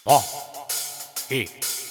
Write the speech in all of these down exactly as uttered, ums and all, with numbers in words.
Oh, y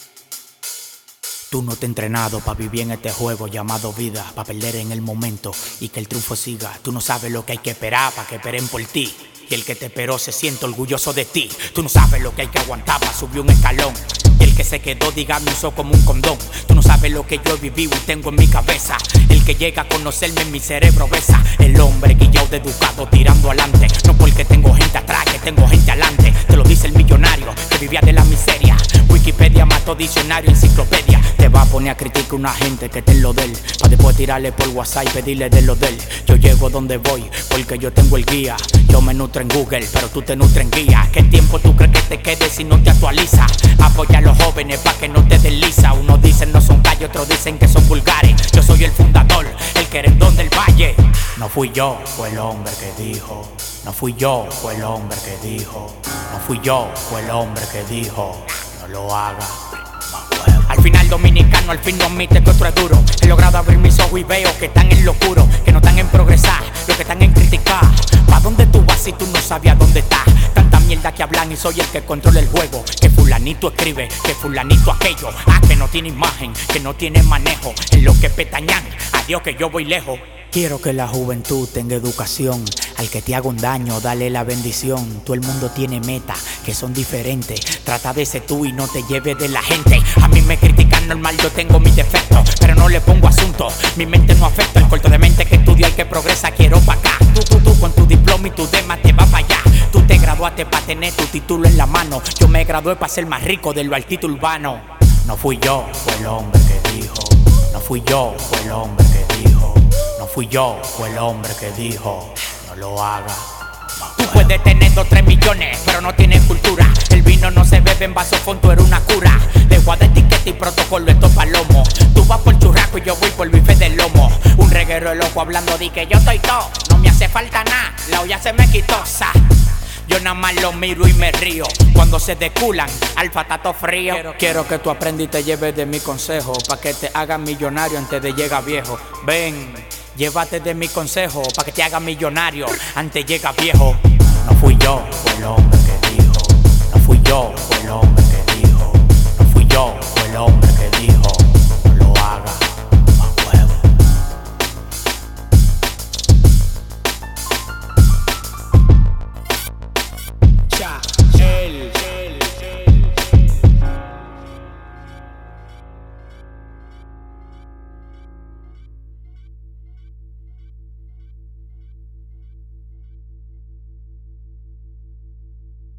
tú no te has entrenado pa' vivir en este juego llamado vida, pa' perder en el momento y que el triunfo siga. Tú no sabes lo que hay que esperar pa' que esperen por ti, y el que te esperó se siente orgulloso de ti. Tú no sabes lo que hay que aguantar pa' subir un escalón, y el que se quedó, diga, me usó como un condón. Tú no sabes lo que yo he vivido y tengo en mi cabeza. El que llega a conocerme en mi cerebro besa. El hombre guillado de educado tirando adelante, no porque tengo gente atrás, que tengo gente adelante. Te lo dice el millonario que vivía de la miseria. Wikipedia mató diccionario, enciclopedia. Te va a poner a criticar una gente que te en lo de él, pa' después tirarle por WhatsApp y pedirle de lo de él. Yo llego donde voy porque yo tengo el guía. Yo me nutro en Google, pero tú te nutres en guía. ¿Qué tiempo tú crees que te quedes si no te actualizas? Apoya a los jóvenes pa' que no te desliza. Unos dicen no son calles, otros dicen que son vulgares. Yo soy el fundador, el querendón del valle. No fui yo, fue el hombre que dijo. No fui yo, fue el hombre que dijo. No fui yo, fue el hombre que dijo. No lo haga. Al final dominicano, al fin no admite que otro es duro. He logrado abrir mis ojos y veo que están en lo oscuro, que no están en progresar, lo que están en criticar. ¿Pa' dónde tú vas si tú no sabías dónde estás? Tanta mierda que hablan y soy el que controla el juego. Que fulanito escribe, que fulanito aquello. Ah, que no tiene imagen, que no tiene manejo. En lo que petañan, adiós que yo voy lejos. Quiero que la juventud tenga educación. Al que te haga un daño, dale la bendición. Todo el mundo tiene metas que son diferentes. Trata de ser tú y no te lleves de la gente. A mí me critican normal, yo tengo mis defectos, pero no le pongo asunto, mi mente no afecta. El corto de mente que estudia y que progresa, quiero pa' acá. Tú, tú, tú, con tu diploma y tu demás te vas para allá. Tú te graduaste pa' tener tu título en la mano. Yo me gradué pa' ser más rico de lo altito urbano. No fui yo, fue el hombre que dijo. No fui yo, fue el hombre que dijo. No fui yo, fue el hombre que dijo. No lo haga. Tú puedes tener dos, tres millones, pero no tienes cultura. El vino no se bebe en vaso fondo, era una cura. De guarda etiqueta y protocolo, esto es palomo. Tú vas por churrasco y yo voy por bife del lomo. Un reguero loco hablando de que yo estoy todo. No me hace falta nada, la olla se me quitó, sa. Yo nada más lo miro y me río. Cuando se deculan, al patato frío. Quiero, quiero que tú aprendas y te lleves de mi consejo, pa' que te hagas millonario antes de llegar viejo. Ven, llévate de mi consejo, pa' que te hagas millonario antes llega viejo. No fui yo, fue el hombre que dijo. No fui yo, fue